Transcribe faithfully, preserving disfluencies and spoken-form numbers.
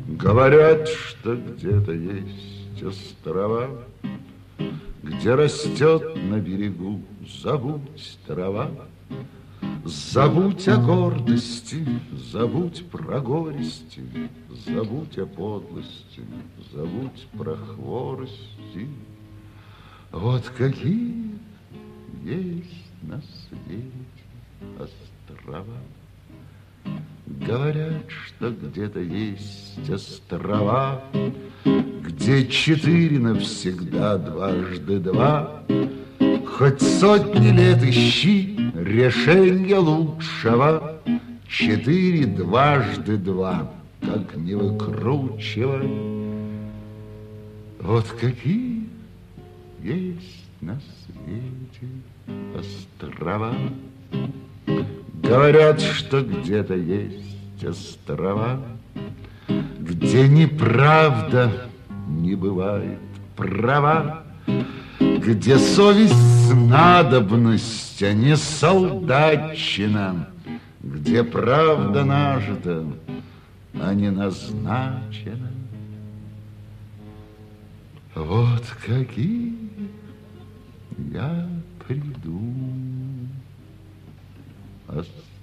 Говорят, что где-то есть острова, где растет на берегу забудь трава. Забудь о гордости, забудь про горести, забудь о подлости, забудь про хворости. Вот какие есть на свете острова. Говорят, что где-то есть острова, где четыре навсегда, дважды два. Хоть сотни лет ищи решения лучшего, четыре дважды два, как не выкручивай. Вот какие есть на свете острова. Говорят, что где-то есть острова, где неправда не бывает права, где совесть надобность, а не солдатчина, где правда нажита, а не назначена. Вот какие я приду острова.